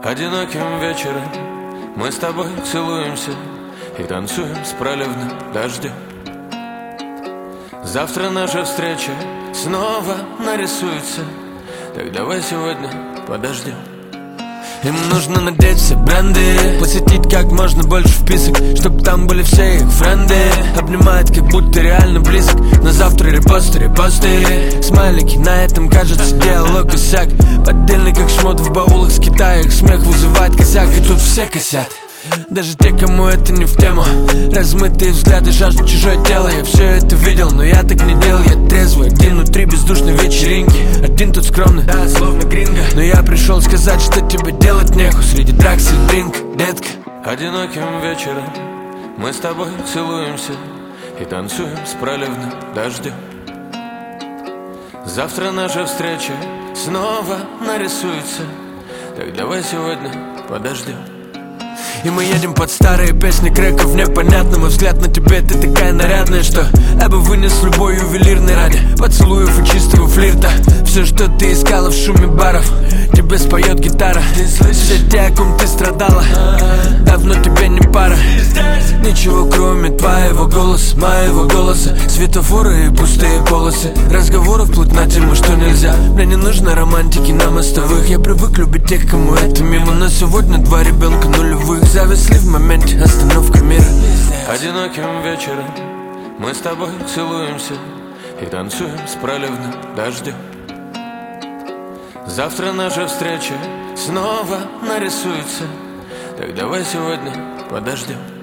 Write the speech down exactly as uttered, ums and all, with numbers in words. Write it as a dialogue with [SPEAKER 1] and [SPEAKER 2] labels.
[SPEAKER 1] Одиноким вечером мы с тобой целуемся и танцуем с проливным дождем. Завтра наша встреча снова нарисуется, так давай сегодня подождем. Им нужно надеть все бренды, посетить как можно больше вписок, чтоб там были все их френды. Обнимает, как будто реально близок, но завтра репосты, репосты. Смайлики, на этом кажется диалог косяк. Поддельный как шмот в баулах с Китая. Их смех вызывает косяк, и тут все косят. Даже те, кому это не в тему. Размытые взгляды, жажду чужое тело. Я все это видел, но я так не делал. Я трезвый, один внутри бездушной вечеринки. Один тут скромный, да, словно гринго. Но я пришел сказать, что тебе делать нехуй среди дракс и дринк, детка. Одиноким вечером мы с тобой целуемся и танцуем с проливным дождем. Завтра наша встреча снова нарисуется, так давай сегодня подождем. И мы едем под старые песни крэков непонятным. И взгляд на тебе, ты такая нарядная, что я бы вынес любой ювелирный ради поцелуев и чистого флирта. Все, что ты искала в шуме баров, тебе споет гитара. Все те, о ком ты страдала, давно тебе не пара. Ничего кроме твоего голоса, моего голоса. Светофоры и пустые полосы, разговоров вплоть на тему, что нельзя. Мне не нужно романтики на мостовых. Я привык любить тех, кому это мимо. Но сегодня два ребенка нулевых зависли в моменте, остановка мира. Одиноким вечером мы с тобой целуемся и танцуем с проливным дождем. Завтра наша встреча снова нарисуется, так давай сегодня подождем.